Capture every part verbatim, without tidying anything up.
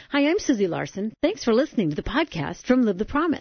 Hi, I'm Susie Larson. Thanks for listening to the podcast from Live the Promise.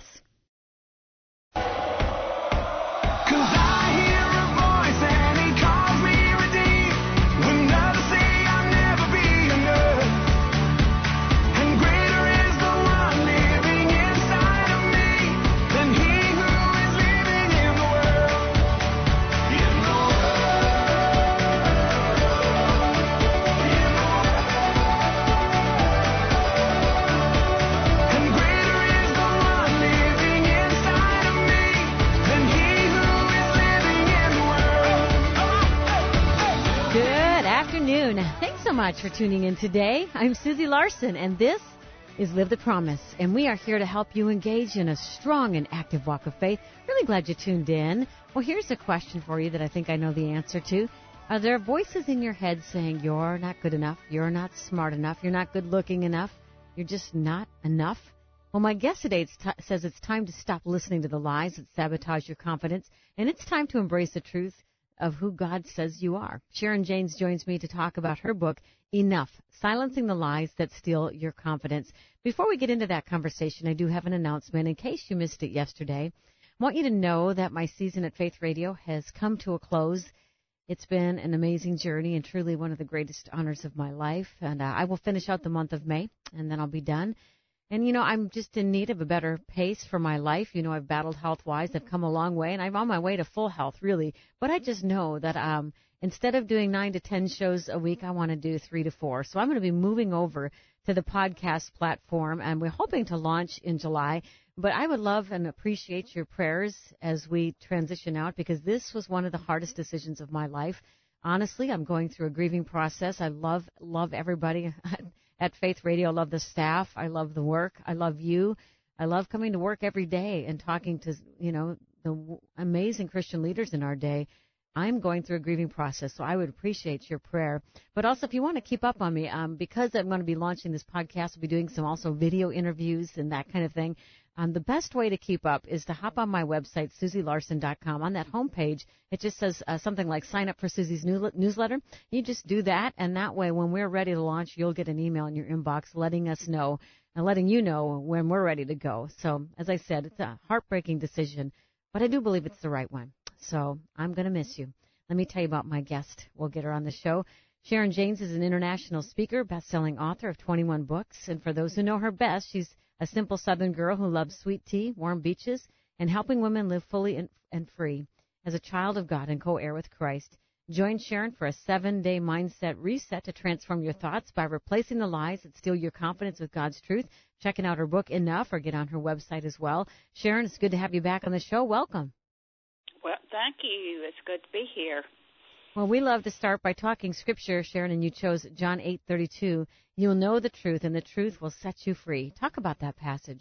Thanks so much for tuning in today. I'm Susie Larson, and this is Live the Promise, and we are here to help you engage in a strong and active walk of faith. Really glad you tuned in. Well, here's a question for you that I think I know the answer to. Are there voices in your head saying you're not good enough, you're not smart enough, you're not good looking enough, you're just not enough? Well, my guest today t- says it's time to stop listening to the lies that sabotage your confidence, and it's time to embrace the truth of who God says you are. Sharon Janes joins me to talk about her book, Enough, Silencing the Lies That Steal Your Confidence. Before we get into that conversation, I do have an announcement. In case you missed it yesterday, I want you to know that my season at Faith Radio has come to a close. It's been an amazing journey and truly one of the greatest honors of my life. And uh, I will finish out the month of May, and then I'll be done. And, you know, I'm just in need of a better pace for my life. You know, I've battled health-wise. I've come a long way, and I'm on my way to full health, really. But I just know that um, instead of doing nine to ten shows a week, I want to do three to four. So I'm going to be moving over to the podcast platform, and we're hoping to launch in July. But I would love and appreciate your prayers as we transition out, because this was one of the hardest decisions of my life. Honestly, I'm going through a grieving process. I love, love everybody at Faith Radio. I love the staff. I love the work. I love you. I love coming to work every day and talking to, you know, the w- amazing Christian leaders in our day. I'm going through a grieving process, so I would appreciate your prayer. But also, if you want to keep up on me, um, because I'm going to be launching this podcast, we'll be doing some also video interviews and that kind of thing. Um, the best way to keep up is to hop on my website, susie larson dot com. On that homepage, it just says uh, something like sign up for Susie's new- newsletter. You just do that, and that way, when we're ready to launch, you'll get an email in your inbox letting us know and letting you know when we're ready to go. So, as I said, it's a heartbreaking decision, but I do believe it's the right one. So I'm going to miss you. Let me tell you about my guest. We'll get her on the show. Sharon Janes is an international speaker, best-selling author of twenty-one books, and for those who know her best, she's a simple Southern girl who loves sweet tea, warm beaches, and helping women live fully and, and free as a child of God and co-heir with Christ. Join Sharon for a seven-day mindset reset to transform your thoughts by replacing the lies that steal your confidence with God's truth. Checking out her book, Enough, or get on her website as well. Sharon, it's good to have you back on the show. Welcome. Well, thank you. It's good to be here. Well, we love to start by talking Scripture, Sharon, and you chose John eight thirty-two. You'll know the truth, and the truth will set you free. Talk about that passage.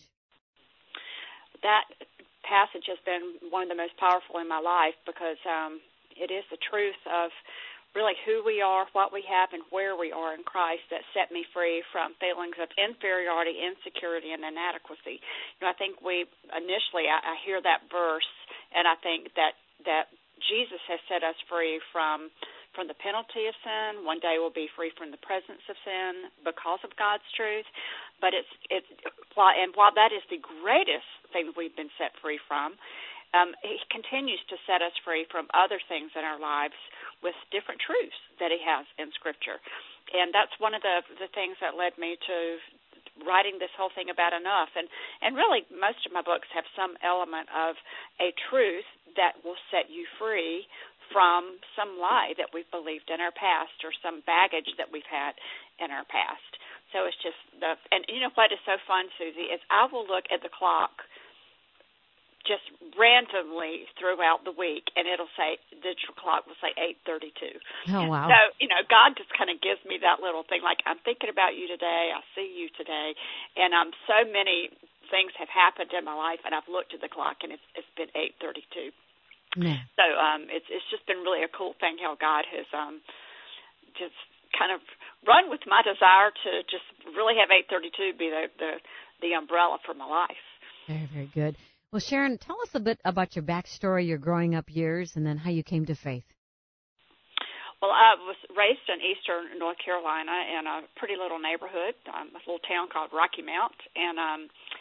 That passage has been one of the most powerful in my life because um, it is the truth of really who we are, what we have, and where we are in Christ that set me free from feelings of inferiority, insecurity, and inadequacy. You know, I think we initially, I, I hear that verse, and I think that, that Jesus has set us free from from the penalty of sin. One day we'll be free from the presence of sin because of God's truth. But it's it's while and while that is the greatest thing we've been set free from, um, He continues to set us free from other things in our lives with different truths that He has in Scripture. And that's one of the the things that led me to writing this whole thing about enough. And, and really, most of my books have some element of a truth that will set you free from some lie that we've believed in our past or some baggage that we've had in our past. So it's just the, and you know what is so fun, Susie, is I will look at the clock just randomly throughout the week, and it'll say, digital clock will say eight thirty-two. Oh, wow. So, you know, God just kind of gives me that little thing, like, I'm thinking about you today, I see you today, and um, so many things have happened in my life, and I've looked at the clock, and it's, it's been eight thirty-two. Yeah. So um, it's it's just been really a cool thing how God has um, just kind of run with my desire to just really have eight thirty-two be the, the, the umbrella for my life. Very, very good. Well, Sharon, tell us a bit about your backstory, your growing up years, and then how you came to faith. Well, I was raised in eastern North Carolina in a pretty little neighborhood, um, a little town called Rocky Mount, and um,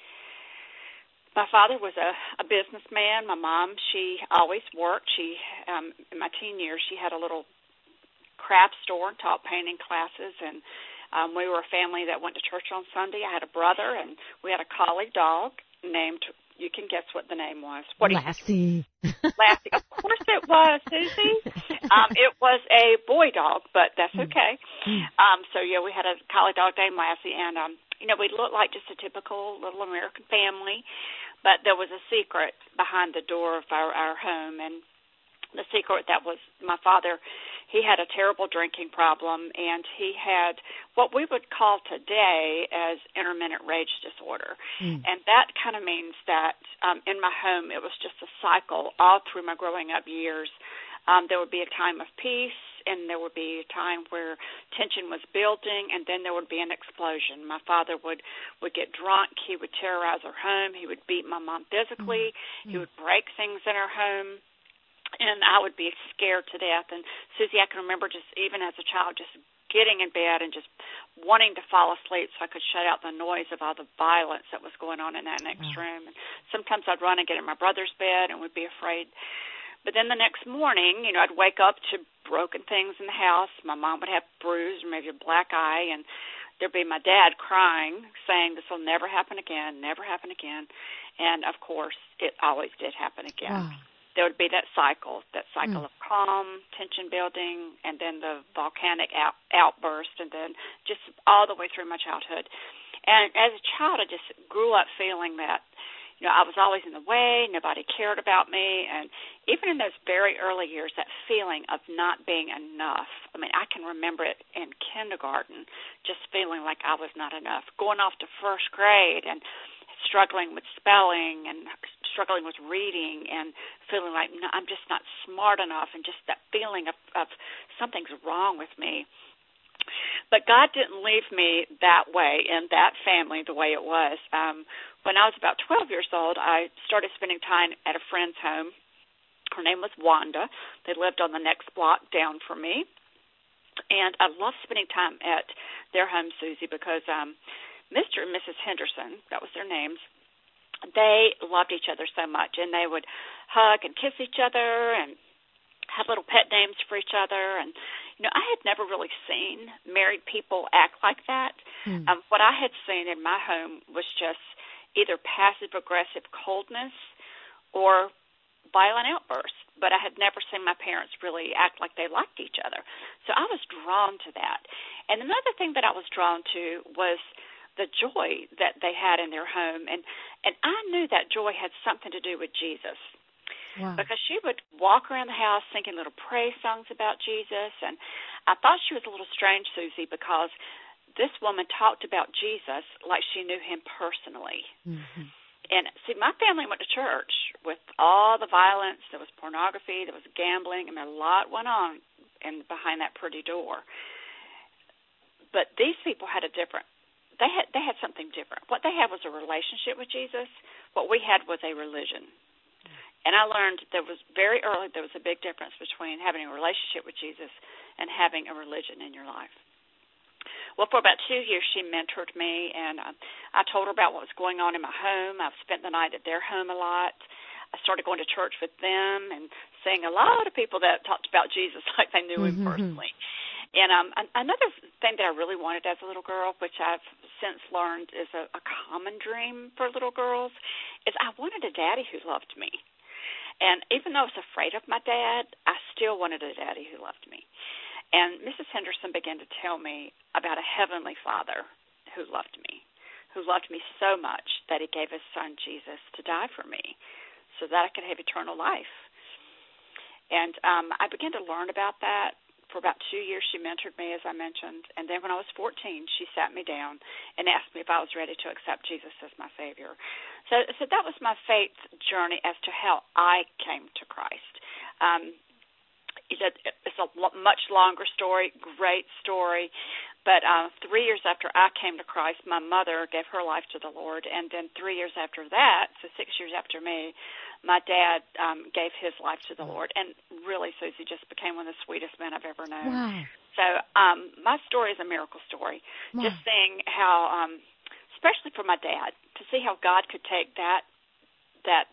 my father was a, a businessman. My mom, she always worked. She, um, in my teen years, she had a little craft store and taught painting classes, and um, we were a family that went to church on Sunday. I had a brother, and we had a collie dog named, you can guess what the name was. What Lassie. Lassie. Of course it was, Susie. Um, it was a boy dog, but that's okay. Um, so, yeah, we had a collie dog named Lassie, and, um, you know, we looked like just a typical little American family, but there was a secret behind the door of our, our home, and the secret that was my father, he had a terrible drinking problem, and he had what we would call today as intermittent rage disorder. Mm. And that kind of means that um, in my home it was just a cycle all through my growing up years. Um, there would be a time of peace, and there would be a time where tension was building, and then there would be an explosion. My father would, would get drunk. He would terrorize our home. He would beat my mom physically. Mm-hmm. He would break things in our home, and I would be scared to death. And, Susie, I can remember just even as a child just getting in bed and just wanting to fall asleep so I could shut out the noise of all the violence that was going on in that next mm-hmm. room. And sometimes I'd run and get in my brother's bed and would be afraid. But then the next morning, you know, I'd wake up to broken things in the house. My mom would have bruised or maybe a black eye, and there'd be my dad crying, saying this will never happen again, never happen again. And, of course, it always did happen again. Wow. There would be that cycle, that cycle mm. of calm, tension building, and then the volcanic out, outburst, and then just all the way through my childhood. And as a child, I just grew up feeling that, you know, I was always in the way, nobody cared about me, and even in those very early years, that feeling of not being enough. I mean, I can remember it in kindergarten, just feeling like I was not enough, going off to first grade and struggling with spelling and struggling with reading and feeling like no, I'm just not smart enough, and just that feeling of, of something's wrong with me. But God didn't leave me that way in that family the way it was. Um, when I was about twelve years old, I started spending time at a friend's home. Her name was Wanda. They lived on the next block down from me. And I loved spending time at their home, Susie, because um, Mister and Missus Henderson, that was their names, they loved each other so much. And they would hug and kiss each other and have little pet names for each other. And, you know, I had never really seen married people act like that. Mm. Um, what I had seen in my home was just either passive-aggressive coldness or violent outbursts. But I had never seen my parents really act like they liked each other. So I was drawn to that. And another thing that I was drawn to was the joy that they had in their home. And, and I knew that joy had something to do with Jesus. Wow. Because she would walk around the house singing little praise songs about Jesus. And I thought she was a little strange, Susie, because this woman talked about Jesus like she knew him personally. Mm-hmm. And, see, my family went to church with all the violence. There was pornography. There was gambling. I mean, a lot went on in, behind that pretty door. But these people had a different, they had, they had something different. What they had was a relationship with Jesus. What we had was a religion. And I learned there was very early there was a big difference between having a relationship with Jesus and having a religion in your life. Well, for about two years, she mentored me, and uh, I told her about what was going on in my home. I've spent the night at their home a lot. I started going to church with them and seeing a lot of people that talked about Jesus like they knew him mm-hmm. personally. And um, another thing that I really wanted as a little girl, which I've since learned is a, a common dream for little girls, is I wanted a daddy who loved me. And even though I was afraid of my dad, I still wanted a daddy who loved me. And Missus Henderson began to tell me about a heavenly Father who loved me, who loved me so much that he gave his son Jesus to die for me so that I could have eternal life. And um, I began to learn about that. For about two years, she mentored me, as I mentioned. And then when I was fourteen, she sat me down and asked me if I was ready to accept Jesus as my Savior. So, so that was my faith journey as to how I came to Christ. Um, it's a much longer story, great story. But uh, three years after I came to Christ, my mother gave her life to the Lord. And then three years after that, so six years after me, my dad um, gave his life to the Lord. And really, Susie, just became one of the sweetest men I've ever known. Wow. So um, my story is a miracle story. Wow. Just seeing how, um, especially for my dad, to see how God could take that that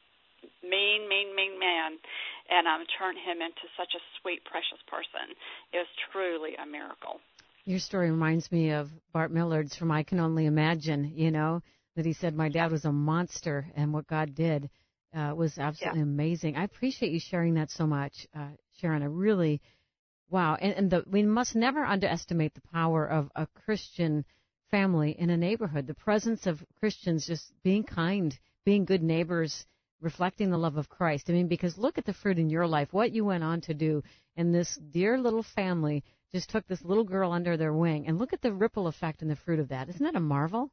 mean, mean, mean man and um, turn him into such a sweet, precious person. It was truly a miracle. Your story reminds me of Bart Millard's from I Can Only Imagine, you know, that he said my dad was a monster, and what God did uh, was absolutely yeah. amazing. I appreciate you sharing that so much, uh, Sharon. I really, wow. And, and the, we must never underestimate the power of a Christian family in a neighborhood, the presence of Christians just being kind, being good neighbors, reflecting the love of Christ. I mean, because look at the fruit in your life, what you went on to do, and this dear little family just took this little girl under their wing, and look at the ripple effect and the fruit of that. Isn't that a marvel?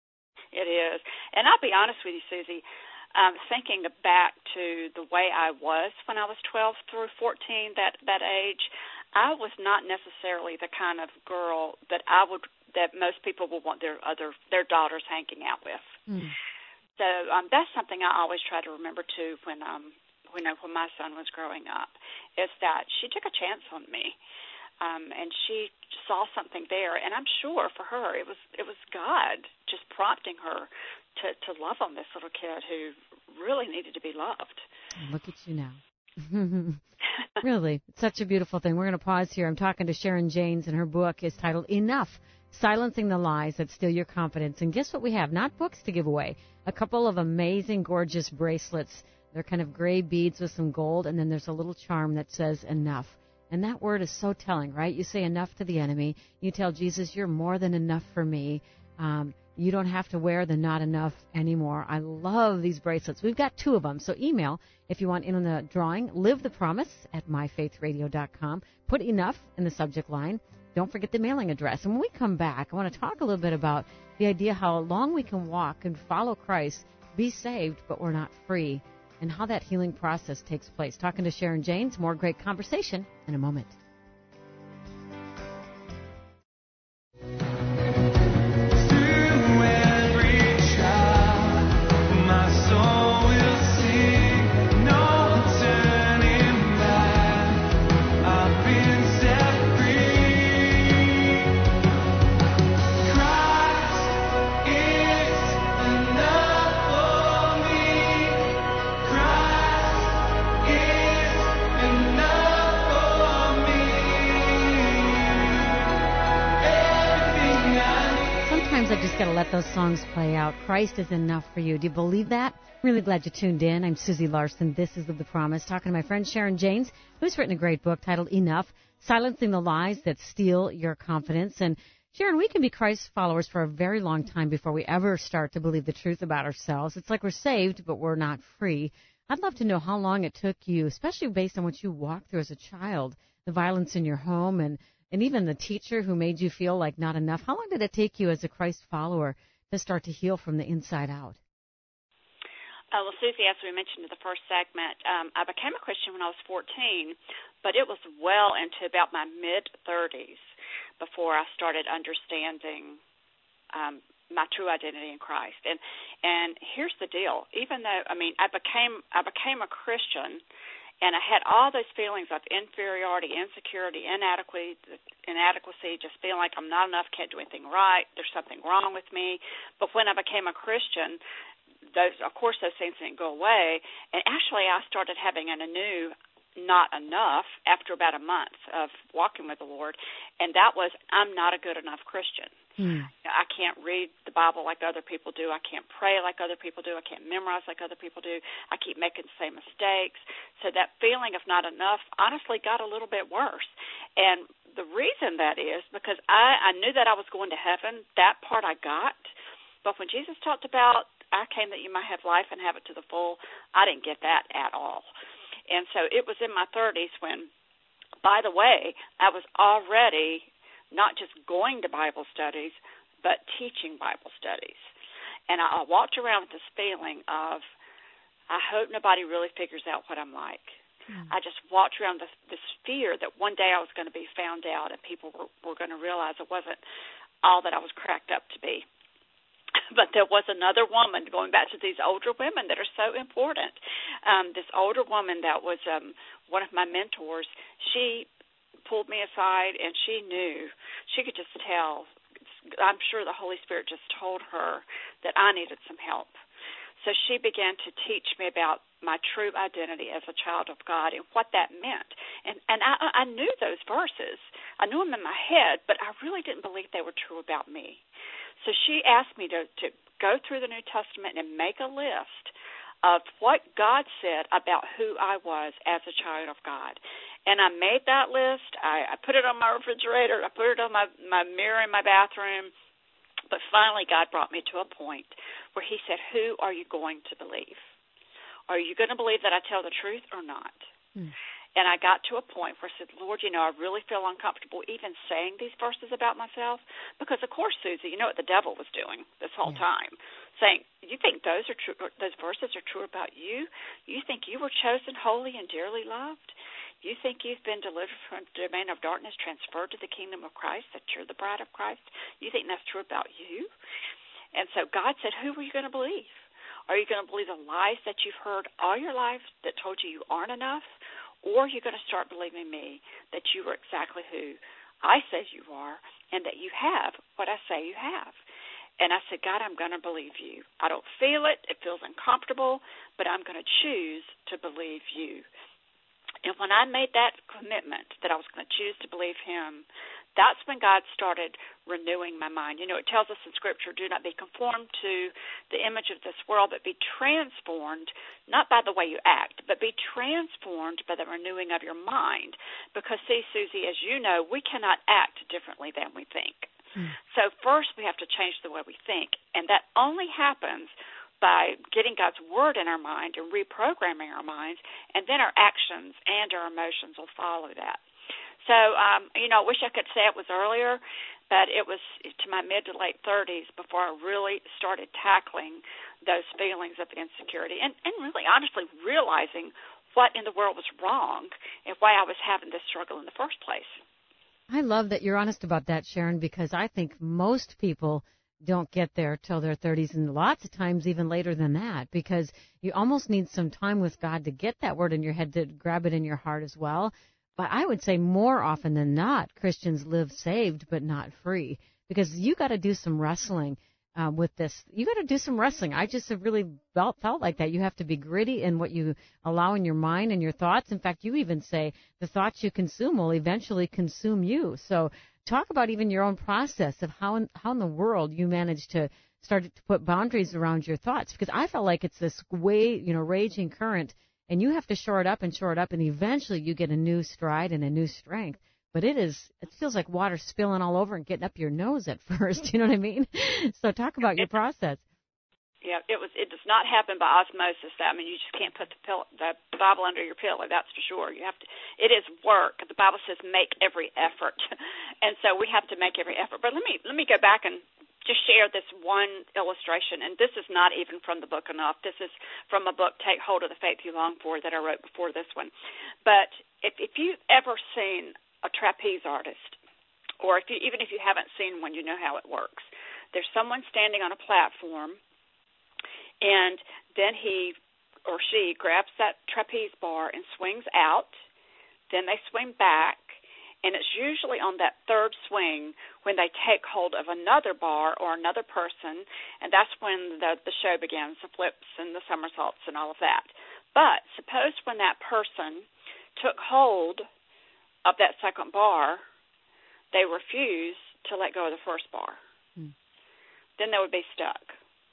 It is. And I'll be honest with you, Susie, um, thinking back to the way I was when I was twelve through fourteen, that, that age, I was not necessarily the kind of girl that I would that most people would want their other their daughters hanging out with. Mm. So um, that's something I always try to remember too when um when when my son was growing up, is that she took a chance on me. Um, and she saw something there, and I'm sure for her it was it was God just prompting her to, to love on this little kid who really needed to be loved. Look at you now. Really, it's such a beautiful thing. We're going to pause here. I'm talking to Sharon Jaynes, and her book is titled Enough, Silencing the Lies That Steal Your Confidence. And guess what we have? Not books to give away. A couple of amazing, gorgeous bracelets. They're kind of gray beads with some gold, and then there's a little charm that says enough. And that word is so telling, right? You say enough to the enemy. You tell Jesus, you're more than enough for me. Um, you don't have to wear the not enough anymore. I love these bracelets. We've got two of them. So email if you want in on the drawing, live the promise at my faith radio dot com. Put enough in the subject line. Don't forget the mailing address. And when we come back, I want to talk a little bit about the idea how long we can walk and follow Christ, be saved, but we're not free, and how that healing process takes place. Talking to Sharon Jaynes, more great conversation in a moment. I just got to let those songs play out. Christ is enough for you. Do you believe that? Really glad you tuned in. I'm Susie Larson. This is Live the Promise. Talking to my friend Sharon Jaynes, who's written a great book titled Enough, Silencing the Lies That Steal Your Confidence. And Sharon, we can be Christ followers for a very long time before we ever start to believe the truth about ourselves. It's like we're saved, but we're not free. I'd love to know how long it took you, especially based on what you walked through as a child, the violence in your home, and And even the teacher who made you feel like not enough. How long did it take you as a Christ follower to start to heal from the inside out? Uh, well, Susie, as we mentioned in the first segment, um, I became a Christian when I was fourteen, but it was well into about my mid-thirties before I started understanding um, my true identity in Christ. And and here's the deal. Even though, I mean, I became I became a Christian, and I had all those feelings of inferiority, insecurity, inadequacy, inadequacy, just feeling like I'm not enough, can't do anything right, there's something wrong with me. But when I became a Christian, those, of course, those things didn't go away. And actually, I started having an anew not enough after about a month of walking with the Lord, and that was, I'm not a good enough Christian. Hmm. I can't read the Bible like other people do. I can't pray like other people do. I can't memorize like other people do. I keep making the same mistakes. So that feeling of not enough honestly got a little bit worse. And the reason that is because I, I knew that I was going to heaven. That part I got. But when Jesus talked about, I came that you might have life and have it to the full, I didn't get that at all. And so it was in my thirties when, by the way, I was already not just going to Bible studies, but teaching Bible studies. And I, I walked around with this feeling of, I hope nobody really figures out what I'm like. Mm. I just walked around this, this fear that one day I was going to be found out and people were, were going to realize it wasn't all that I was cracked up to be. But there was another woman, going back to these older women that are so important. Um, this older woman that was um, one of my mentors, she pulled me aside and she knew, she could just tell, I'm sure the Holy Spirit just told her that I needed some help. So she began to teach me about my true identity as a child of God and what that meant. And and I, I knew those verses. I knew them in my head, but I really didn't believe they were true about me. So she asked me to, to go through the New Testament and make a list of what God said about who I was as a child of God. And I made that list. I, I put it on my refrigerator. I put it on my, my mirror in my bathroom. But finally, God brought me to a point where he said, who are you going to believe? Are you going to believe that I tell the truth or not? Hmm. And I got to a point where I said, Lord, you know, I really feel uncomfortable even saying these verses about myself. Because, of course, Susie, you know what the devil was doing this whole yeah. time, saying, you think those are true? Those verses are true about you? You think you were chosen, holy, and dearly loved? You think you've been delivered from the domain of darkness, transferred to the kingdom of Christ, that you're the bride of Christ? You think that's true about you? And so God said, who are you going to believe? Are you going to believe the lies that you've heard all your life that told you you aren't enough? Or are you going to start believing me that you are exactly who I say you are and that you have what I say you have? And I said, God, I'm going to believe you. I don't feel it. It feels uncomfortable, but I'm going to choose to believe you. And when I made that commitment that I was going to choose to believe him, that's when God started renewing my mind. You know, it tells us in Scripture, do not be conformed to the image of this world, but be transformed, not by the way you act, but be transformed by the renewing of your mind. Because, see, Susie, as you know, we cannot act differently than we think. Mm. So first we have to change the way we think, and that only happens by getting God's word in our mind and reprogramming our minds, and then our actions and our emotions will follow that. So, um, you know, I wish I could say it was earlier, but it was to my mid to late thirties before I really started tackling those feelings of insecurity and, and really honestly realizing what in the world was wrong and why I was having this struggle in the first place. I love that you're honest about that, Sharon, because I think most people don't get there till their thirties, and lots of times even later than that, because you almost need some time with God to get that word in your head, to grab it in your heart as well. But I would say more often than not, Christians live saved but not free, because you got to do some wrestling uh, with this. You got to do some wrestling. I just have really felt, felt like that. You have to be gritty in what you allow in your mind and your thoughts. In fact, you even say the thoughts you consume will eventually consume you. So talk about even your own process of how in, how in the world you managed to start to put boundaries around your thoughts, because I felt like it's this way, you know, raging current. And you have to shore it up and shore it up, and eventually you get a new stride and a new strength. But it is, it feels like water spilling all over and getting up your nose at first. You know what I mean? So talk about your process. Yeah, it was. It does not happen by osmosis. I mean, you just can't put the, pill, the Bible under your pillow. That's for sure. You have to. It is work. The Bible says make every effort, and so we have to make every effort. But let me let me go back and just share this one illustration, and this is not even from the book Enough. This is from a book, Take Hold of the Faith You Long For, that I wrote before this one. But if, if you've ever seen a trapeze artist, or if you, even if you haven't seen one, you know how it works. There's someone standing on a platform, and then he or she grabs that trapeze bar and swings out. Then they swing back. And it's usually on that third swing when they take hold of another bar or another person, and that's when the, the show begins, the flips and the somersaults and all of that. But suppose when that person took hold of that second bar, they refuse to let go of the first bar. Hmm. Then they would be stuck.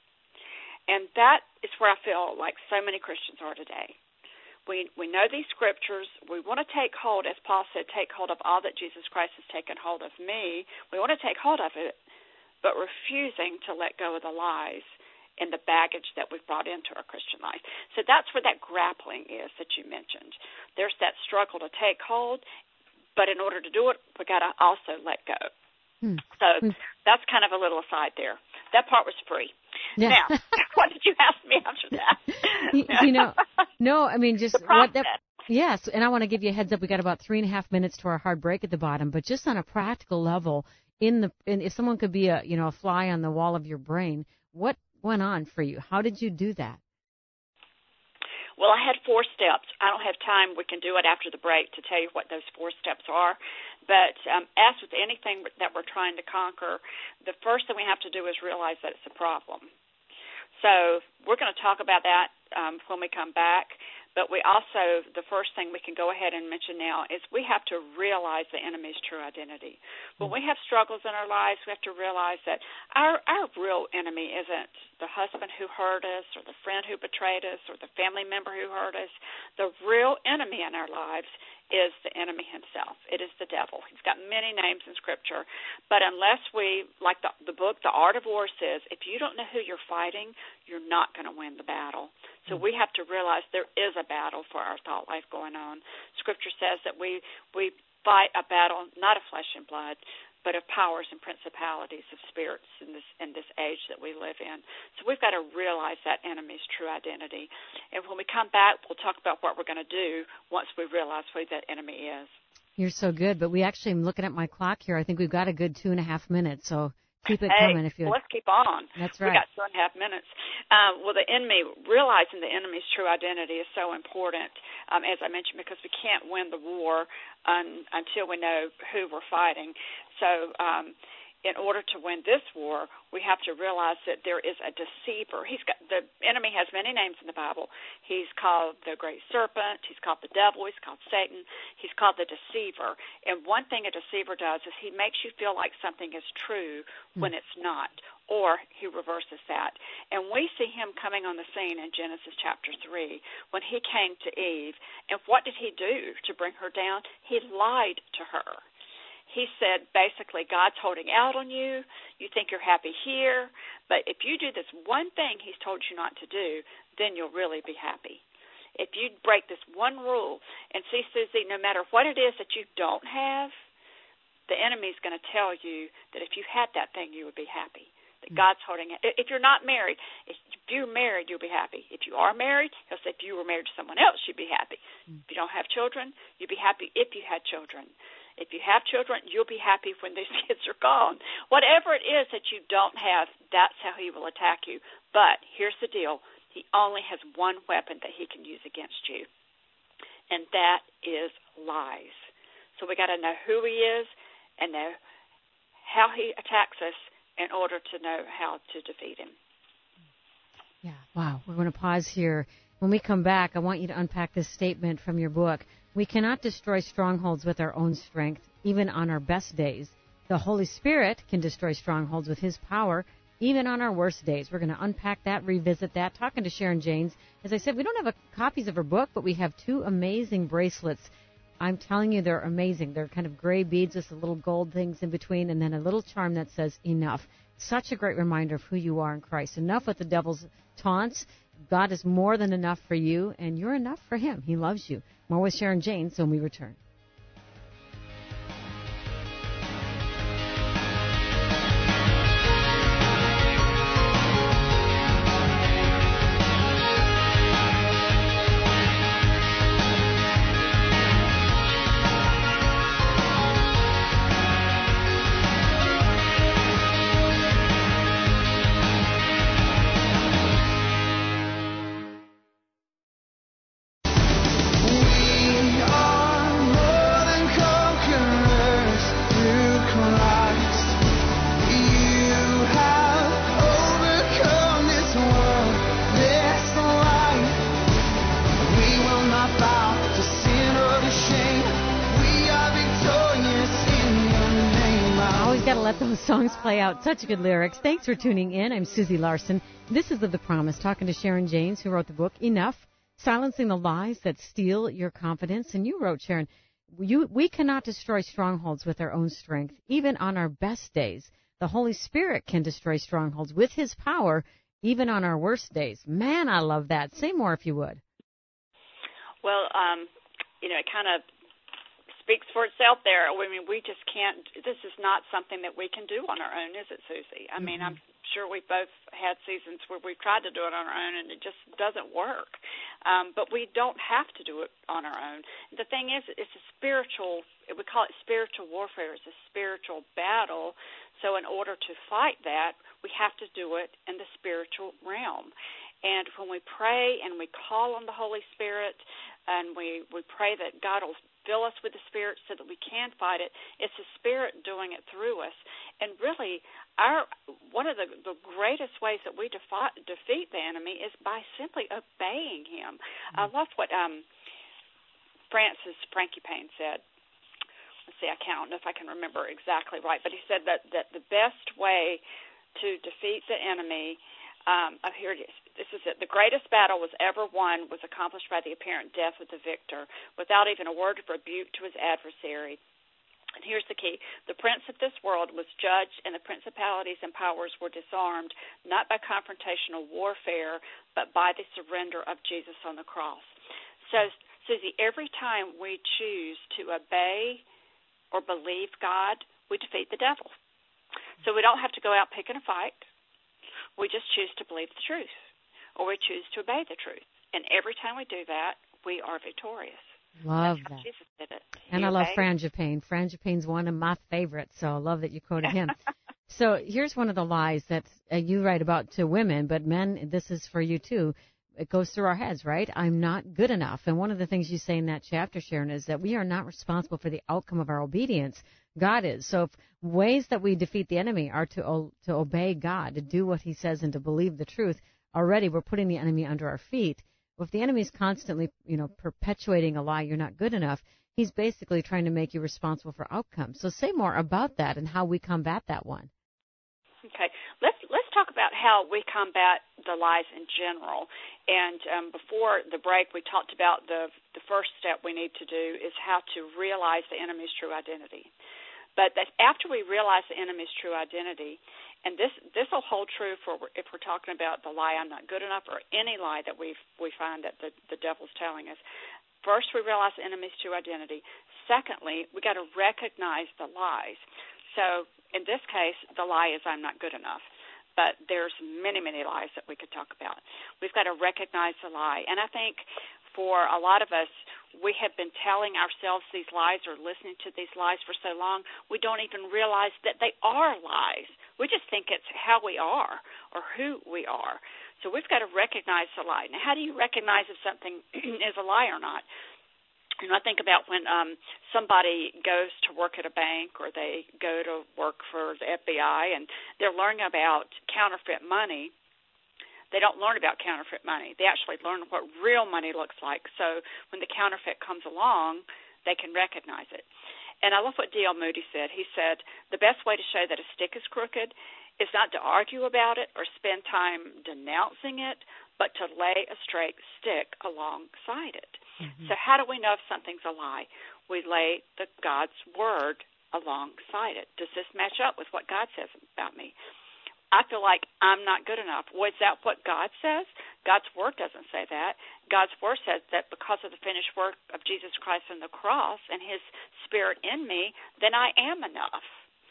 And that is where I feel like so many Christians are today. We we know these scriptures. We want to take hold, as Paul said, take hold of all that Jesus Christ has taken hold of me. We want to take hold of it, but refusing to let go of the lies and the baggage that we've brought into our Christian life. So that's where that grappling is that you mentioned. There's that struggle to take hold, but in order to do it, we've got to also let go. Hmm. So that's kind of a little aside there. That part was free. Yeah. Now, what did you ask me after that? you, you know, no, I mean, just what that, Yes, and I want to give you a heads up. We got about three and a half minutes to our hard break at the bottom, but just on a practical level, in the in, if someone could be a you know a fly on the wall of your brain, what went on for you? How did you do that? Well, I had four steps. I don't have time. We can do it after the break to tell you what those four steps are. But um, as with anything that we're trying to conquer, the first thing we have to do is realize that it's a problem. So we're going to talk about that um, when we come back. But we also, the first thing we can go ahead and mention now is we have to realize the enemy's true identity. When we have struggles in our lives, we have to realize that our, our real enemy isn't the husband who hurt us or the friend who betrayed us or the family member who hurt us. The real enemy in our lives is the enemy himself. It is the devil. He's got many names in Scripture. But unless we, like the, the book, The Art of War says, if you don't know who you're fighting, you're not going to win the battle. So we have to realize there is a battle for our thought life going on. Scripture says that we, we fight a battle not of flesh and blood, but of powers and principalities of spirits in this in this age that we live in. So we've got to realize that enemy's true identity. And when we come back, we'll talk about what we're going to do once we realize who that enemy is. You're so good, but we actually, I'm looking at my clock here, I think we've got a good two and a half minutes, so keep it hey, coming. If you. Well, let's keep on. That's right. We got two and a half minutes. Um, well, the enemy, realizing the enemy's true identity is so important, um, as I mentioned, because we can't win the war un, until we know who we're fighting. So um, in order to win this war, we have to realize that there is a deceiver. He's got the enemy has many names in the Bible. He's called the great serpent. He's called the devil. He's called Satan. He's called the deceiver. And one thing a deceiver does is he makes you feel like something is true when it's not, or he reverses that. And we see him coming on the scene in Genesis chapter three when he came to Eve. And what did he do to bring her down? He lied to her. He said, basically, God's holding out on you. You think you're happy here. But if you do this one thing he's told you not to do, then you'll really be happy. If you break this one rule, and see, Susie, no matter what it is that you don't have, the enemy's going to tell you that if you had that thing, you would be happy. That God's holding it. If you're not married, if you're married, you'll be happy. If you are married, he'll say if you were married to someone else, you'd be happy. If you don't have children, you'd be happy if you had children. If you have children, you'll be happy when these kids are gone. Whatever it is that you don't have, that's how he will attack you. But here's the deal. He only has one weapon that he can use against you, and that is lies. So we got to know who he is and know how he attacks us in order to know how to defeat him. Yeah, wow. We're going to pause here. When we come back, I want you to unpack this statement from your book. We cannot destroy strongholds with our own strength, even on our best days. The Holy Spirit can destroy strongholds with his power, even on our worst days. We're going to unpack that, revisit that, talking to Sharon Jaynes. As I said, we don't have a, copies of her book, but we have two amazing bracelets. I'm telling you, they're amazing. They're kind of gray beads with the little gold things in between, and then a little charm that says enough. Such a great reminder of who you are in Christ. Enough with the devil's taunts. God is more than enough for you, and you're enough for him. He loves you. More with Sharon Jaynes when we return. Songs play out. Such good lyrics. Thanks for tuning in. I'm Susie Larson. This is Live the Promise, talking to Sharon Jaynes, who wrote the book Enough, Silencing the Lies That Steal Your Confidence. And you wrote, Sharon, you, we cannot destroy strongholds with our own strength, even on our best days. The Holy Spirit can destroy strongholds with his power, even on our worst days. Man, I love that. Say more if you would. Well, um, you know, it kind of speaks for itself there. I mean, we just can't, this is not something that we can do on our own, is it, Susie? I mm-hmm. mean, I'm sure we've both had seasons where we've tried to do it on our own, and it just doesn't work. Um, but we don't have to do it on our own. The thing is, it's a spiritual, we call it spiritual warfare. It's a spiritual battle. So in order to fight that, we have to do it in the spiritual realm. And when we pray and we call on the Holy Spirit and we, we pray that God will fill us with the Spirit so that we can fight it, it's the Spirit doing it through us. And really, our one of the, the greatest ways that we defi- defeat the enemy is by simply obeying him. Mm-hmm. I love what um, Francis Frankie Payne said. Let's see, I can't, I don't know if I can remember exactly right, but he said that, that the best way to defeat the enemy, um, oh, here it is. This is it. The greatest battle was ever won was accomplished by the apparent death of the victor, without even a word of rebuke to his adversary. And here's the key. The prince of this world was judged, and the principalities and powers were disarmed, not by confrontational warfare, but by the surrender of Jesus on the cross. So, Susie, every time we choose to obey or believe God, we defeat the devil. So we don't have to go out picking a fight. We just choose to believe the truth, or we choose to obey the truth. And every time we do that, we are victorious. Love That's how that. Jesus did it. And He I love obeyed. Frangipane. Frangipane's one of my favorites, so I love that you quoted him. So here's one of the lies that uh, you write about to women, but men, this is for you too. It goes through our heads, right? I'm not good enough. And one of the things you say in that chapter, Sharon, is that we are not responsible for the outcome of our obedience. God is. So if ways that we defeat the enemy are to o- to obey God, to do what he says and to believe the truth, already we're putting the enemy under our feet. Well, if the enemy's constantly, you know, perpetuating a lie, you're not good enough, he's basically trying to make you responsible for outcomes. So say more about that and how we combat that one. Okay, let's let's talk about how we combat the lies in general. And um, before the break, we talked about the the first step we need to do is how to realize the enemy's true identity. But that after we realize the enemy's true identity, and this this will hold true for if we're talking about the lie I'm not good enough or any lie that we we find that the the devil's telling us. First, we realize the enemy's true identity. Secondly, we got to recognize the lies. So in this case, the lie is I'm not good enough. But there's many, many lies that we could talk about. We've got to recognize the lie. And I think for a lot of us, we have been telling ourselves these lies or listening to these lies for so long, we don't even realize that they are lies. We just think it's how we are or who we are. So we've got to recognize the lie. Now, how do you recognize if something is a lie or not? You know, I think about when um, somebody goes to work at a bank or they go to work for the F B I and they're learning about counterfeit money. They don't learn about counterfeit money. They actually learn what real money looks like. So when the counterfeit comes along, they can recognize it. And I love what D L Moody said. He said, the best way to show that a stick is crooked is not to argue about it or spend time denouncing it, but to lay a straight stick alongside it. Mm-hmm. So how do we know if something's a lie? We lay the God's word alongside it. Does this match up with what God says about me? I feel like I'm not good enough. Well, is that what God says? God's word doesn't say that. God's word says that because of the finished work of Jesus Christ on the cross and his spirit in me, then I am enough.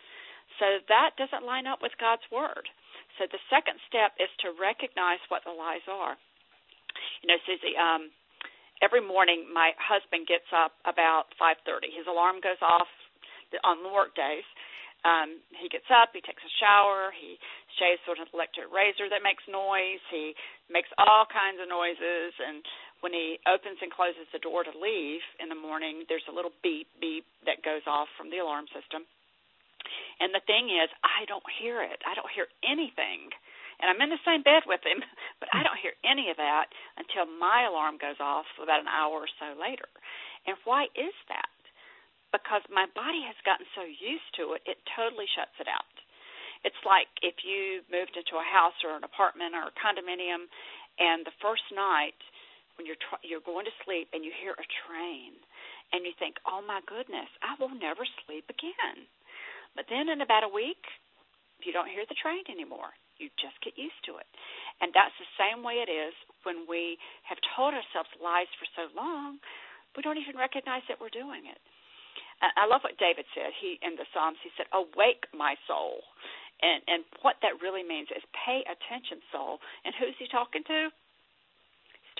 So that doesn't line up with God's word. So the second step is to recognize what the lies are. You know, Susie, um, every morning my husband gets up about five thirty. His alarm goes off on the work days. Um, he gets up, he takes a shower, he shaves with an electric razor that makes noise, he makes all kinds of noises, and when he opens and closes the door to leave in the morning, there's a little beep, beep that goes off from the alarm system. And the thing is, I don't hear it. I don't hear anything. And I'm in the same bed with him, but I don't hear any of that until my alarm goes off about an hour or so later. And why is that? Because my body has gotten so used to it, it totally shuts it out. It's like if you moved into a house or an apartment or a condominium, and the first night when you're tr- you're going to sleep and you hear a train, and you think, oh, my goodness, I will never sleep again. But then in about a week, you don't hear the train anymore. You just get used to it. And that's the same way it is when we have told ourselves lies for so long, we don't even recognize that we're doing it. I love what David said. He in the Psalms, he said, awake, my soul. And and what that really means is pay attention, soul. And who's he talking to? He's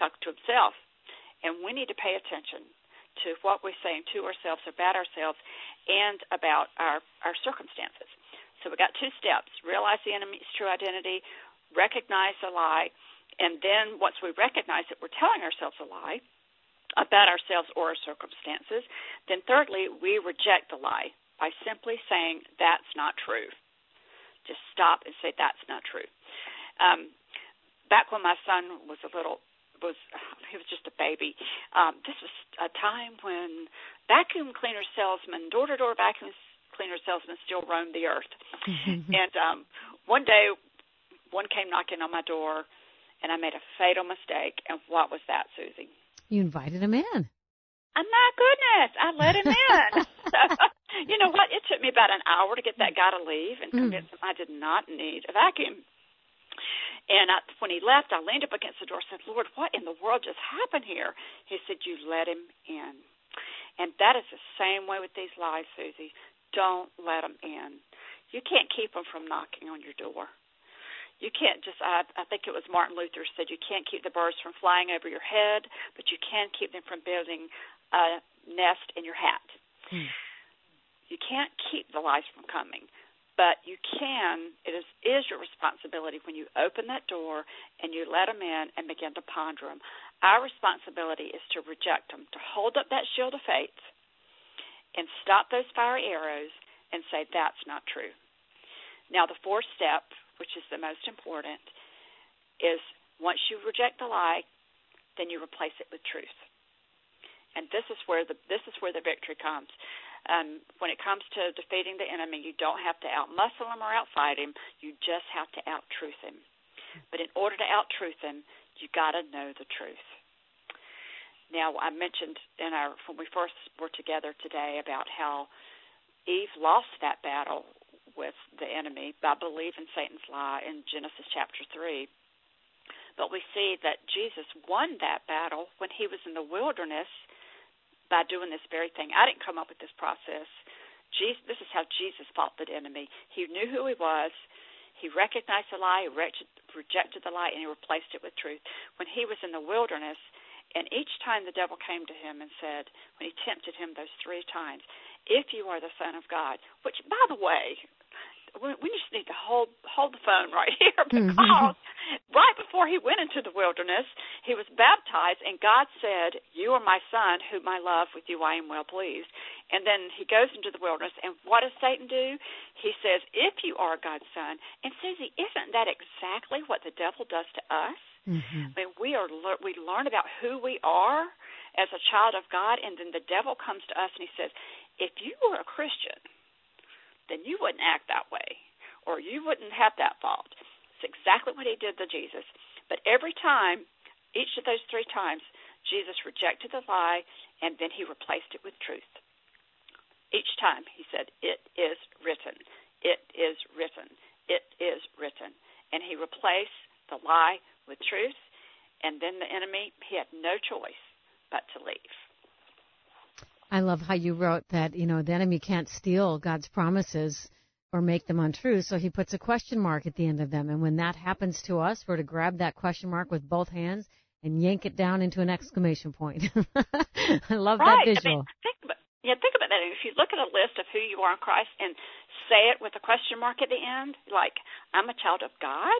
talking to himself. And we need to pay attention to what we're saying to ourselves, about ourselves, and about our, our circumstances. So we got two steps: realize the enemy's true identity, recognize the lie, and then once we recognize that we're telling ourselves a lie about ourselves or our circumstances, then thirdly, we reject the lie by simply saying, that's not true. Just stop and say, that's not true. Um, back when my son was a little, was he was just a baby, um, this was a time when vacuum cleaner salesmen, door-to-door vacuum cleaner salesmen still roamed the earth. And um, one day, one came knocking on my door, and I made a fatal mistake. And what was that, Susie? You invited him in. Oh, my goodness, I let him in. So, you know what? It took me about an hour to get that guy to leave and convince mm. him I did not need a vacuum. And I, when he left, I leaned up against the door and said, Lord, what in the world just happened here? He said, you let him in. And that is the same way with these lies, Susie. Don't let them in. You can't keep them from knocking on your door. You can't just, I, I think it was Martin Luther said, you can't keep the birds from flying over your head, but you can keep them from building a nest in your hat. Hmm. You can't keep the lies from coming, but you can, it is, is your responsibility when you open that door and you let them in and begin to ponder them. Our responsibility is to reject them, to hold up that shield of faith and stop those fiery arrows and say, that's not true. Now, the fourth step, which is the most important, is once you reject the lie, then you replace it with truth. And this is where the this is where the victory comes. Um, when it comes to defeating the enemy, you don't have to out-muscle him or out-fight him. You just have to out-truth him. But in order to out-truth him, you got to know the truth. Now, I mentioned in our when we first were together today about how Eve lost that battle with the enemy by believing Satan's lie in Genesis chapter three. But we see that Jesus won that battle when he was in the wilderness by doing this very thing. I didn't come up with this process. Jesus, this is how Jesus fought the enemy. He knew who he was. He recognized the lie, he rejected the lie, and he replaced it with truth. When he was in the wilderness, and each time the devil came to him and said, when he tempted him those three times, if you are the Son of God, which, by the way, we just need to hold hold the phone right here because right before he went into the wilderness, he was baptized, and God said, you are my son, whom I love, with you I am well pleased. And then he goes into the wilderness, and what does Satan do? He says, if you are God's son. And Susie, isn't that exactly what the devil does to us? Mm-hmm. I mean, we are we learn about who we are as a child of God, and then the devil comes to us and he says, if you were a Christian, then you wouldn't act that way, or you wouldn't have that fault. It's exactly what he did to Jesus. But every time, each of those three times, Jesus rejected the lie, and then he replaced it with truth. Each time he said, it is written, it is written, it is written. And he replaced the lie with truth, and then the enemy, he had no choice but to leave. I love how you wrote that, you know, the enemy can't steal God's promises or make them untrue, so he puts a question mark at the end of them. And when that happens to us, we're to grab that question mark with both hands and yank it down into an exclamation point. I love right. that visual. I mean, think about, yeah, think about that. If you look at a list of who you are in Christ and say it with a question mark at the end, like, I'm a child of God,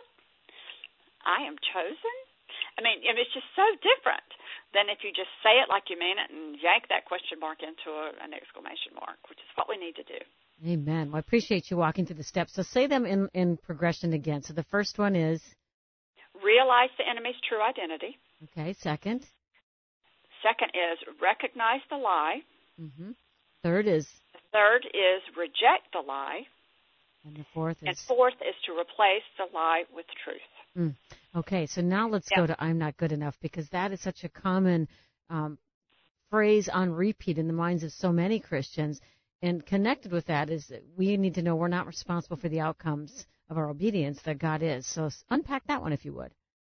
I am chosen. I mean, it's just so different than if you just say it like you mean it and yank that question mark into a, an exclamation mark, which is what we need to do. Amen. Well, I appreciate you walking through the steps. So say them in, in progression again. So the first one is? Realize the enemy's true identity. Okay, second? Second is recognize the lie. Mm-hmm. Third is? The third is reject the lie. And the fourth is? And fourth is to replace the lie with truth. Mm. Okay, so now let's yeah. go to I'm not good enough, because that is such a common um, phrase on repeat in the minds of so many Christians. And connected with that is that we need to know we're not responsible for the outcomes of our obedience, that God is. So unpack that one if you would.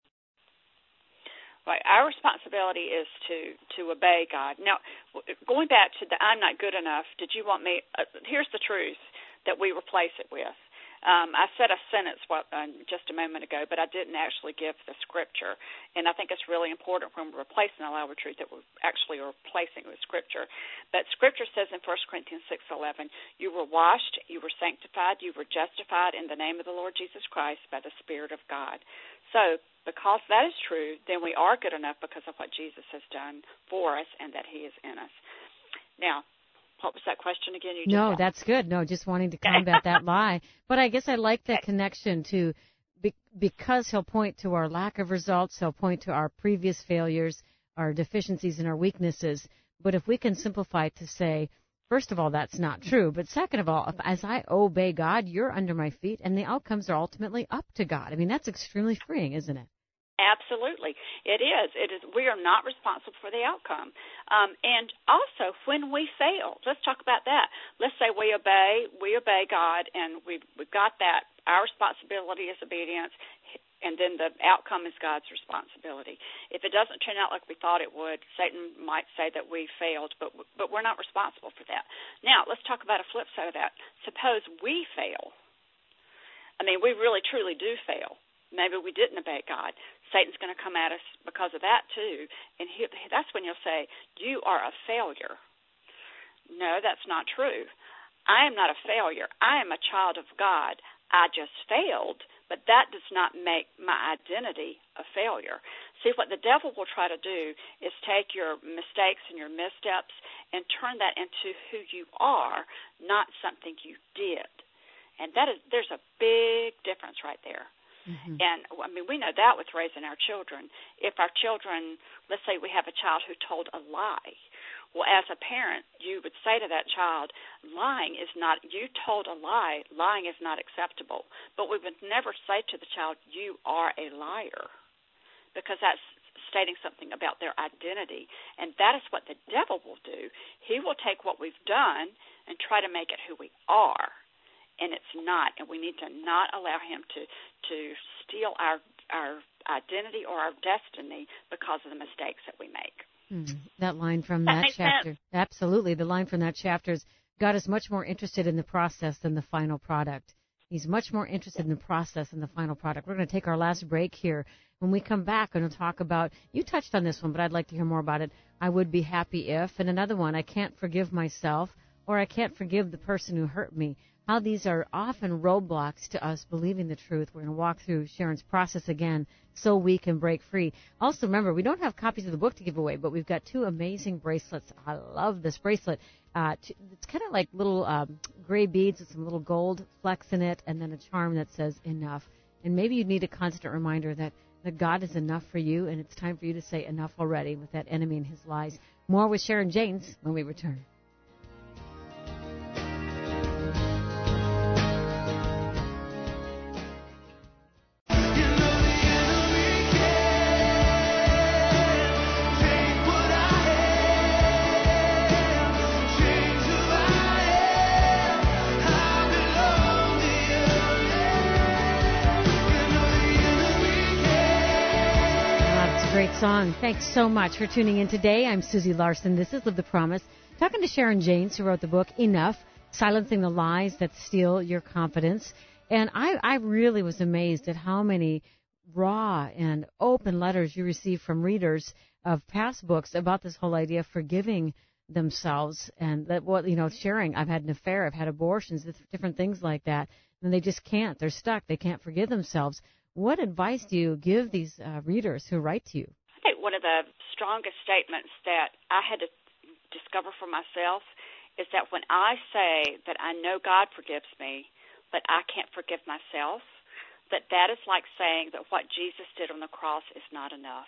Right. Our responsibility is to, to obey God. Now, going back to the I'm not good enough, did you want me, uh, here's the truth that we replace it with. Um, I said a sentence what, uh, just a moment ago, but I didn't actually give the scripture. And I think it's really important when we're replacing the Love of Truth that we actually are replacing with scripture. But scripture says in First Corinthians six eleven, you were washed, you were sanctified, you were justified in the name of the Lord Jesus Christ by the Spirit of God. So because that is true, then we are good enough because of what Jesus has done for us and that he is in us. Now, what was that question again? You just no, asked? That's good. No, just wanting to combat that lie. But I guess I like that connection to, be, because he'll point to our lack of results, he'll point to our previous failures, our deficiencies, and our weaknesses. But if we can simplify it to say, first of all, that's not true. But second of all, if, as I obey God, you're under my feet, and the outcomes are ultimately up to God. I mean, that's extremely freeing, isn't it? Absolutely. It is. It is. We are not responsible for the outcome. Um, and also, when we fail, let's talk about that. Let's say we obey, we obey God, and we've, we've got that. Our responsibility is obedience, and then the outcome is God's responsibility. If it doesn't turn out like we thought it would, Satan might say that we failed, but but we're not responsible for that. Now, let's talk about a flip side of that. Suppose we fail. I mean, we really, truly do fail. Maybe we didn't obey God. Satan's going to come at us because of that, too. And he, that's when he'll say, you are a failure. No, that's not true. I am not a failure. I am a child of God. I just failed, but that does not make my identity a failure. See, what the devil will try to do is take your mistakes and your missteps and turn that into who you are, not something you did. And that is, there's a big difference right there. Mm-hmm. And, I mean, we know that with raising our children. If our children, let's say we have a child who told a lie, well, as a parent, you would say to that child, lying is not, you told a lie, lying is not acceptable. But we would never say to the child, you are a liar, because that's stating something about their identity. And that is what the devil will do. He will take what we've done and try to make it who we are. And it's not, and we need to not allow him to, to steal our our identity or our destiny because of the mistakes that we make. Mm, that line from that, that chapter. Sense? Absolutely. The line from that chapter is, God is much more interested in the process than the final product. He's much more interested in the process than the final product. We're going to take our last break here. When we come back, we're going to talk about, you touched on this one, but I'd like to hear more about it. I would be happy if, and another one, I can't forgive myself, or I can't forgive the person who hurt me. How these are often roadblocks to us believing the truth. We're going to walk through Sharon's process again so we can break free. Also, remember, we don't have copies of the book to give away, but we've got two amazing bracelets. I love this bracelet. Uh, it's kind of like little um, gray beads with some little gold flecks in it, and then a charm that says enough. And maybe you need a constant reminder that, that God is enough for you, and it's time for you to say enough already with that enemy and his lies. More with Sharon Janes when we return. Great song. Thanks so much for tuning in today. I'm Susie Larson. This is Live the Promise. Talking to Sharon Janes, who wrote the book Enough, Silencing the Lies That Steal Your Confidence. And I, I really was amazed at how many raw and open letters you received from readers of past books about this whole idea of forgiving themselves and that, what, you know, sharing, I've had an affair, I've had abortions, different things like that. And they just can't. They're stuck. They can't forgive themselves. What advice do you give these uh, readers who write to you? I think one of the strongest statements that I had to discover for myself is that when I say that I know God forgives me, but I can't forgive myself, that that is like saying that what Jesus did on the cross is not enough.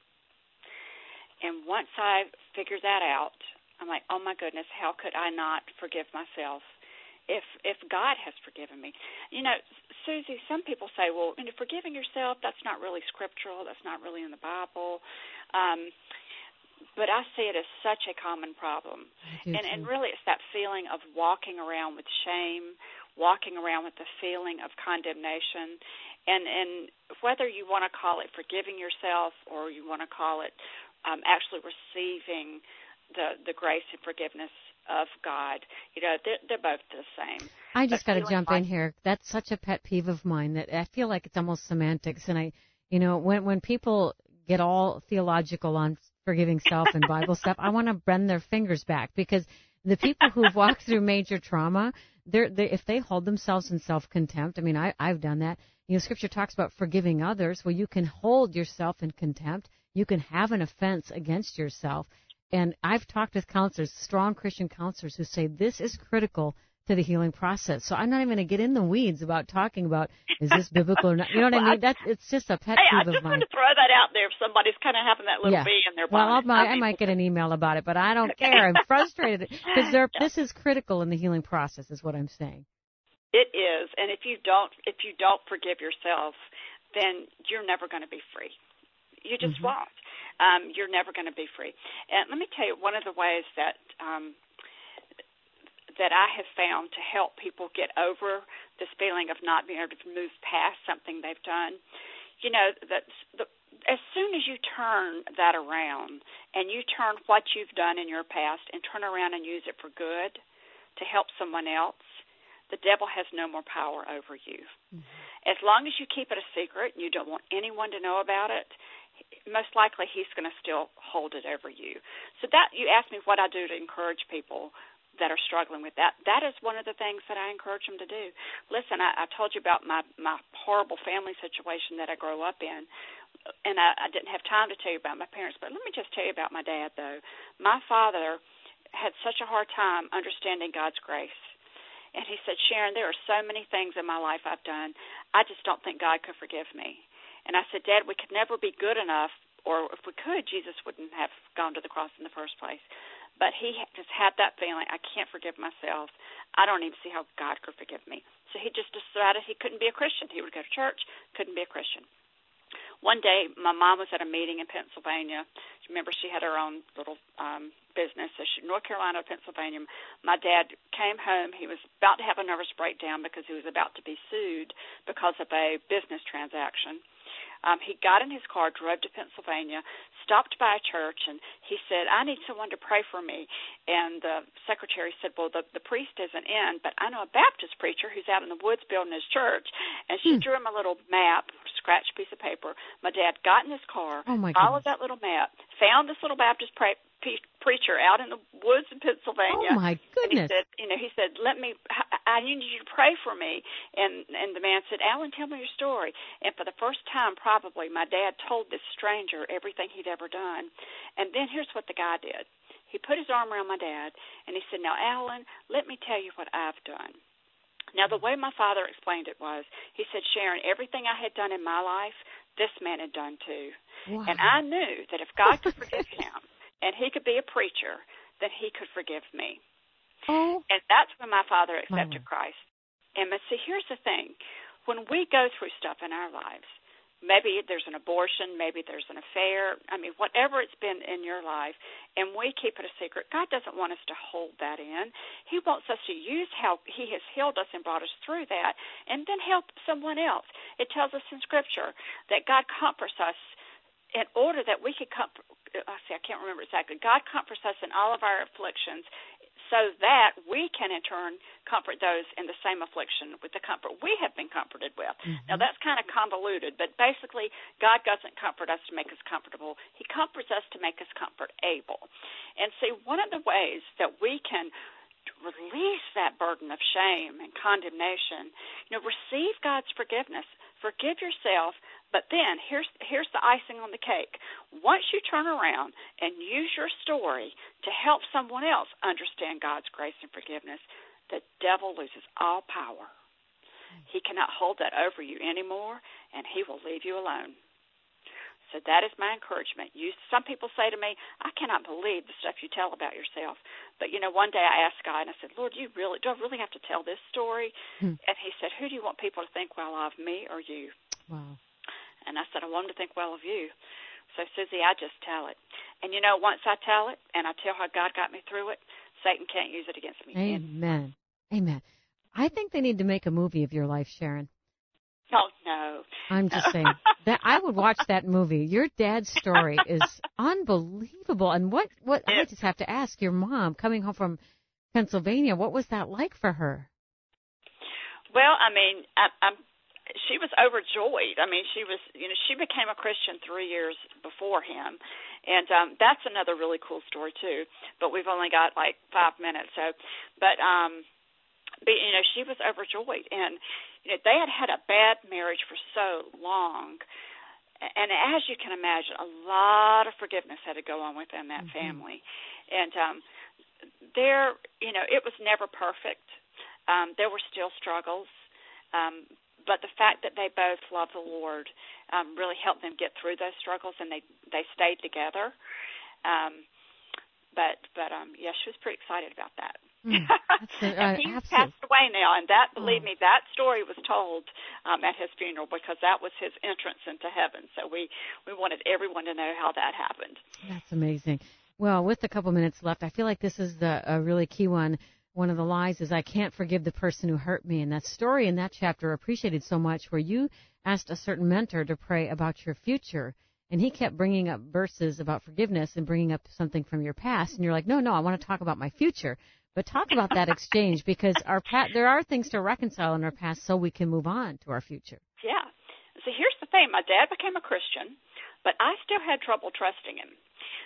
And once I figure that out, I'm like, oh, my goodness, how could I not forgive myself if if God has forgiven me? You know, Susie, some people say, well, you know, forgiving yourself, that's not really scriptural. That's not really in the Bible. Um, but I see it as such a common problem. And, and really it's that feeling of walking around with shame, walking around with the feeling of condemnation. And, and whether you want to call it forgiving yourself or you want to call it um, actually receiving the, the grace and forgiveness of God. You know, they're, they're both the same. I just got to jump like, in here. That's such a pet peeve of mine that I feel like it's almost semantics. And I, you know, when when people get all theological on forgiving self and Bible stuff, I want to bend their fingers back, because the people who've walked through major trauma, they're, they, if they hold themselves in self-contempt, I mean, I, I've done that. You know, Scripture talks about forgiving others. Well, you can hold yourself in contempt. You can have an offense against yourself. And I've talked with counselors, strong Christian counselors, who say this is critical to the healing process. So I'm not even going to get in the weeds about talking about, is this biblical or not? You know what well, I mean? That's, it's just a pet hey, peeve of mine. I just want to throw that out there if somebody's kind of having that little yeah. bee in their well, bonnet. Well, I, I, mean, I might get an email about it, but I don't care. I'm frustrated because yeah. this is critical in the healing process, is what I'm saying. It is, and if you don't, if you don't forgive yourself, then you're never going to be free. You just mm-hmm. won't. Um, you're never going to be free. And let me tell you, one of the ways that um, that I have found to help people get over this feeling of not being able to move past something they've done, you know, that the, as soon as you turn that around and you turn what you've done in your past and turn around and use it for good to help someone else, the devil has no more power over you. Mm-hmm. As long as you keep it a secret and you don't want anyone to know about it, most likely he's going to still hold it over you. So that, you asked me what I do to encourage people that are struggling with that. That is one of the things that I encourage them to do. Listen, I, I told you about my, my horrible family situation that I grew up in, and I, I didn't have time to tell you about my parents, but let me just tell you about my dad, though. My father had such a hard time understanding God's grace. And he said, Sharon, there are so many things in my life I've done. I just don't think God could forgive me. And I said, Dad, we could never be good enough, or if we could, Jesus wouldn't have gone to the cross in the first place. But he just had that feeling, I can't forgive myself. I don't even see how God could forgive me. So he just decided he couldn't be a Christian. He would go to church, couldn't be a Christian. One day, my mom was at a meeting in Pennsylvania. Remember, she had her own little um, business. So she, North Carolina, Pennsylvania. My dad came home. He was about to have a nervous breakdown because he was about to be sued because of a business transaction. Um, he got in his car, drove to Pennsylvania, stopped by a church, and he said, I need someone to pray for me. And the secretary said, well, the, the priest isn't in, but I know a Baptist preacher who's out in the woods building his church. And she hmm. drew him a little map, scratched piece of paper. My dad got in his car, oh followed goodness. that little map, found this little Baptist pre- pre- preacher out in the woods in Pennsylvania. Oh, my goodness. And he said, you know, he said, let me, I need you to pray for me. And, and the man said, Alan, tell me your story. And for the first time, probably, my dad told this stranger everything he'd ever done. And then here's what the guy did. He put his arm around my dad, and he said, now, Alan, let me tell you what I've done. Now, the way my father explained it was, he said, Sharon, everything I had done in my life, this man had done too. Wow. And I knew that if God could forgive him and he could be a preacher, then he could forgive me. Oh. And that's when my father accepted oh. Christ. And but see, here's the thing. When we go through stuff in our lives, maybe there's an abortion, maybe there's an affair, I mean, whatever it's been in your life, and we keep it a secret, God doesn't want us to hold that in. He wants us to use how he has healed us and brought us through that, and then help someone else. It tells us in Scripture that God comforts us in order that we could comfort, I see, I can't remember exactly. God comforts us in all of our afflictions so that we can, in turn, comfort those in the same affliction with the comfort we have been comforted with. Mm-hmm. Now, that's kind of convoluted, but basically, God doesn't comfort us to make us comfortable. He comforts us to make us comfort-able. And see, one of the ways that we can release that burden of shame and condemnation, you know, receive God's forgiveness, forgive yourself, but then here's here's the icing on the cake. Once you turn around and use your story to help someone else understand God's grace and forgiveness, the devil loses all power. He cannot hold that over you anymore, and he will leave you alone. So that is my encouragement. You, some people say to me, I cannot believe the stuff you tell about yourself. But, you know, one day I asked God, and I said, Lord, do, you really, do I really have to tell this story? Hmm. And he said, who do you want people to think well of, me or you? Wow. And I said, I want them to think well of you. So, Susie, I just tell it. And, you know, once I tell it and I tell how God got me through it, Satan can't use it against me. Amen. Amen. I think they need to make a movie of your life, Sharon. Oh, no. I'm just saying. that I would watch that movie. Your dad's story is unbelievable. And what, what I just have to ask, your mom coming home from Pennsylvania. What was that like for her? Well, I mean, I, I'm. She was overjoyed. I mean, she was, you know, she became a Christian three years before him, and um, that's another really cool story too. But we've only got like five minutes, so. But um, but you know, she was overjoyed, and you know, they had had a bad marriage for so long, and as you can imagine, a lot of forgiveness had to go on within that mm-hmm. family, and um, there, you know, it was never perfect. Um, there were still struggles. Um, But the fact that they both love the Lord um, really helped them get through those struggles, and they they stayed together. Um, but but um, yeah, she was pretty excited about that. Mm, that's a, and uh, he's absolutely. passed away now, and that, believe oh. me, that story was told um, at his funeral because that was his entrance into heaven. So we we wanted everyone to know how that happened. That's amazing. Well, with a couple minutes left, I feel like this is the, a really key one. One of the lies is, I can't forgive the person who hurt me. And that story in that chapter I appreciated so much, where you asked a certain mentor to pray about your future, and he kept bringing up verses about forgiveness and bringing up something from your past. And you're like, no, no, I want to talk about my future. But talk about that exchange, because our pa- there are things to reconcile in our past so we can move on to our future. Yeah. So here's the thing. My dad became a Christian, but I still had trouble trusting him.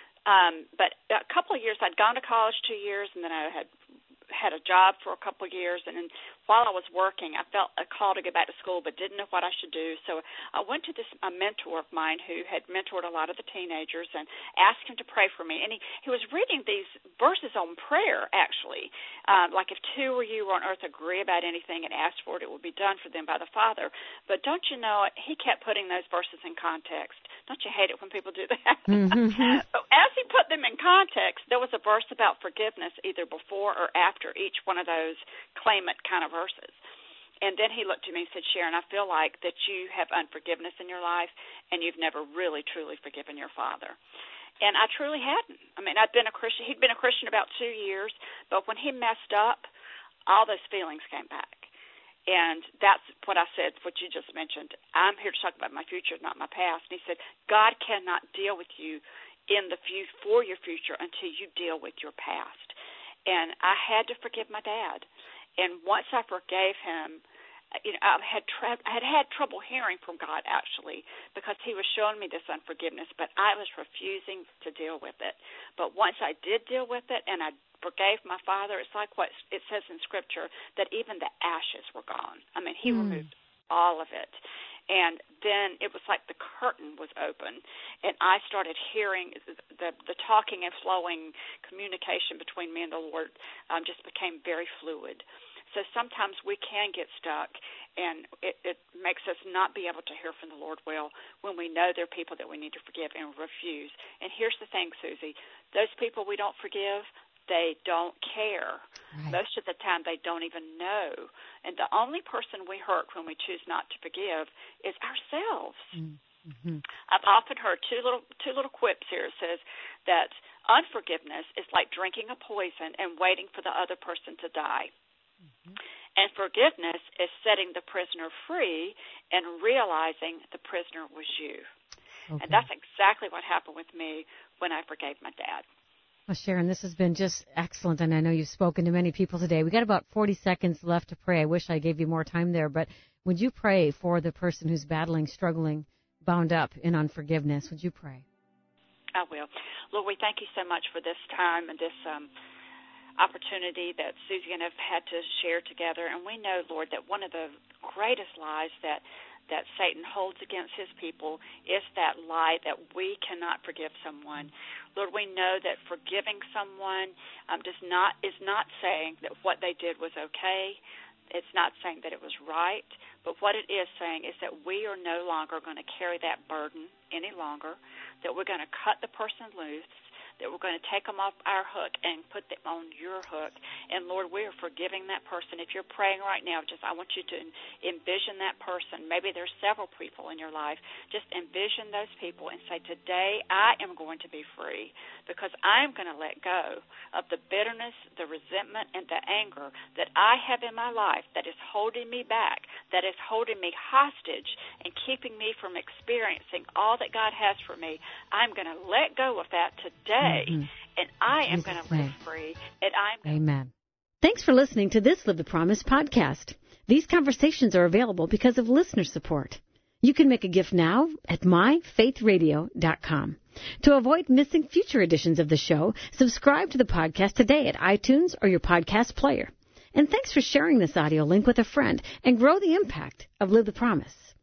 Um, but a couple of years, I'd gone to college two years, and then I had had a job for a couple of years, and then while I was working, I felt a call to go back to school but didn't know what I should do. So I went to this a mentor of mine who had mentored a lot of the teenagers and asked him to pray for me. And he, he was reading these verses on prayer, actually, uh, like if two or you on earth agree about anything and ask for it, it will be done for them by the Father. But don't you know it, he kept putting those verses in context. Don't you hate it when people do that? Mm-hmm. So as he put them in context, there was a verse about forgiveness either before or after each one of those claimant kind of verses. And then he looked at me and said, Sharon, I feel like that you have unforgiveness in your life, and you've never really, truly forgiven your father. And I truly hadn't. I mean, I'd been a Christian. He'd been a Christian about two years, but when he messed up, all those feelings came back. And that's what I said, what you just mentioned. I'm here to talk about my future, not my past. And he said, God cannot deal with you in the future, for your future, until you deal with your past. And I had to forgive my dad. And once I forgave him, you know, I had tra- I had had trouble hearing from God, actually, because he was showing me this unforgiveness, but I was refusing to deal with it. But once I did deal with it and I forgave my father, it's like what it says in Scripture, that even the ashes were gone. I mean, he mm. removed all of it. And then it was like the curtain was open, and I started hearing the the talking and flowing communication between me and the Lord um, just became very fluid. So sometimes we can get stuck, and it, it makes us not be able to hear from the Lord well when we know there are people that we need to forgive and refuse. And here's the thing, Susie, those people we don't forgive, they don't care. Right. Most of the time, they don't even know. And the only person we hurt when we choose not to forgive is ourselves. Mm-hmm. I've often heard two little two little quips here. It says that unforgiveness is like drinking a poison and waiting for the other person to die. Mm-hmm. And forgiveness is setting the prisoner free and realizing the prisoner was you. Okay. And that's exactly what happened with me when I forgave my dad. Well, Sharon, this has been just excellent, and I know you've spoken to many people today. We got about forty seconds left to pray. I wish I gave you more time there, but would you pray for the person who's battling, struggling, bound up in unforgiveness? Would you pray? I will. Lord, we thank you so much for this time and this um, opportunity that Susie and I have had to share together. And we know, Lord, that one of the greatest lies that that Satan holds against his people is that lie that we cannot forgive someone. Lord, we know that forgiving someone um, does not is not saying that what they did was okay. It's not saying that it was right. But what it is saying is that we are no longer going to carry that burden any longer, that we're going to cut the person loose, that we're going to take them off our hook and put them on your hook. And, Lord, we are forgiving that person. If you're praying right now, just I want you to envision that person. Maybe there's several people in your life. Just envision those people and say, today I am going to be free because I am going to let go of the bitterness, the resentment, and the anger that I have in my life that is holding me back, that is holding me hostage and keeping me from experiencing all that God has for me. I'm going to let go of that today. Mm-hmm. And I am going to live free, and I'm Amen. Thanks for listening to this Live the Promise podcast. These conversations are available because of listener support. You can make a gift now at my faith radio dot com. To avoid missing future editions of the show, subscribe to the podcast today at iTunes or your podcast player. And thanks for sharing this audio link with a friend and grow the impact of Live the Promise.